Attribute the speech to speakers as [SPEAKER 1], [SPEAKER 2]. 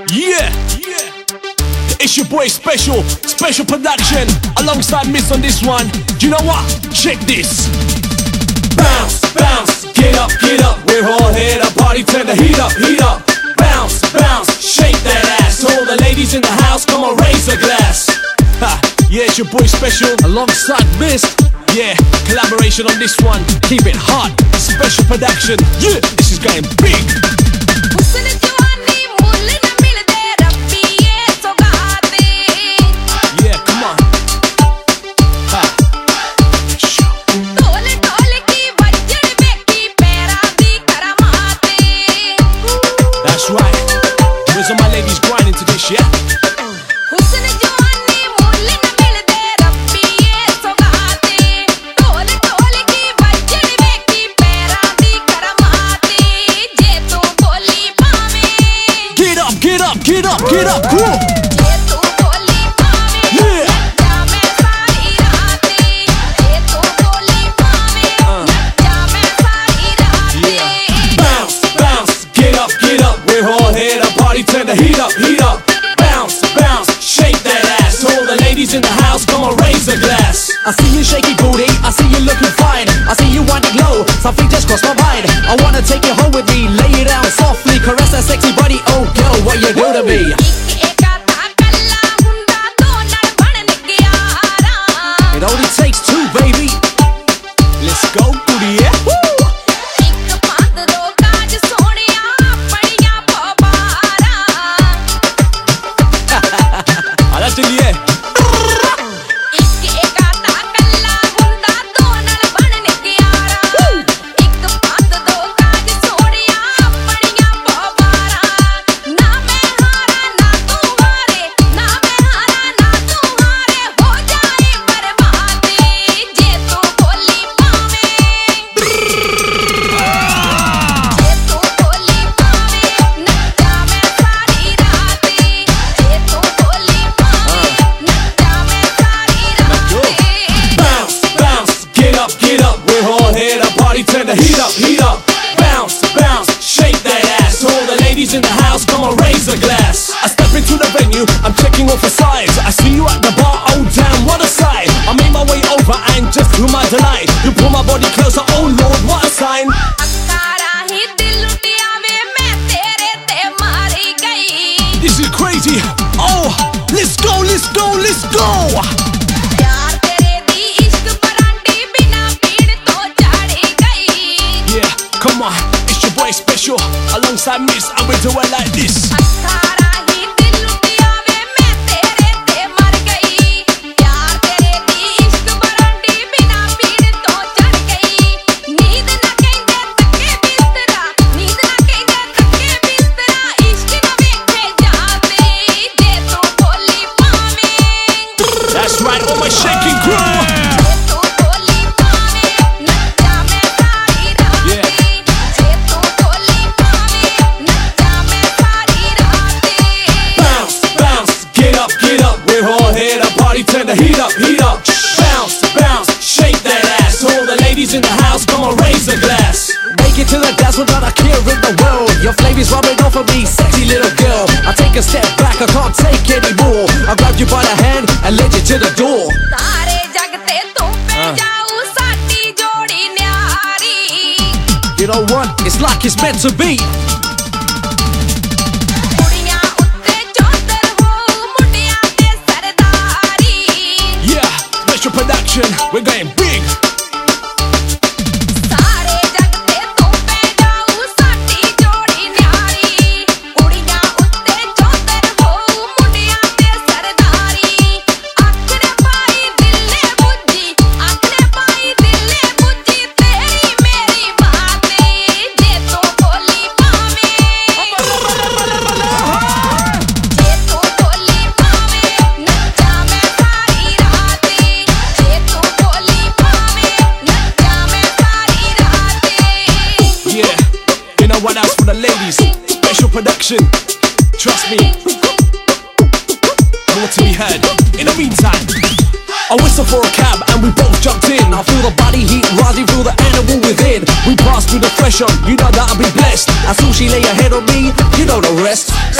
[SPEAKER 1] Yeah, it's your boy Special Production, alongside Miss on this one. Do you know what? Check this. Bounce, bounce, get up, we're all here to party, turn the heat up. Bounce, bounce, shake that ass. All the ladies in the house, come on, raise a glass. Ha, yeah, it's your boy Special, alongside Miss. Yeah, collaboration on this one. Keep it hot, Special Production. Yeah, this is going big. Get up, cool. Bounce, bounce, get up, we're all here to party, turn the heat up. Bounce, bounce, shake that ass. All the ladies in the house, come on, raise a glass.
[SPEAKER 2] I see you shaky booty, I see you looking fine, I see you wanting low, something just crossed my mind. I wanna take you home with me, lay it down softly, caress that sexy body. Oh girl, what you do to me? It only takes two, baby.
[SPEAKER 1] Let's go, booty, yeah. That's in the air. Turn the heat up. Bounce, bounce, shake that ass. All the ladies in the house, come on, raise a glass. I step into the venue, I'm checking off the sides. I see you at the bar, oh damn, what a sight. I made my way over and just to my delight, you pull my body closer, oh lord, what a sign. This is crazy. Oh, let's go. Come on, it's your boy Special, alongside Miss, and we do it like this. That's right, all my shaking crew. Turn the heat up. Bounce, bounce, shake that ass. All the ladies in the house, come on, raise a glass.
[SPEAKER 2] Make it to the dance without a care in the world. Your flavor's rubbing off of me, sexy little girl. I take a step back, I can't take anymore. I grab you by the hand and lead you to the door. You know what? It's like it's meant to be.
[SPEAKER 1] Production, we're going big. One else for the ladies, Special Production. Trust me, more to be heard. In the meantime, I whistle for a cab and we both jumped in. I feel the body heat rising, feel the animal within. We passed through the threshold, you know that I'll be blessed. As soon as she lay her head on me, you know the rest.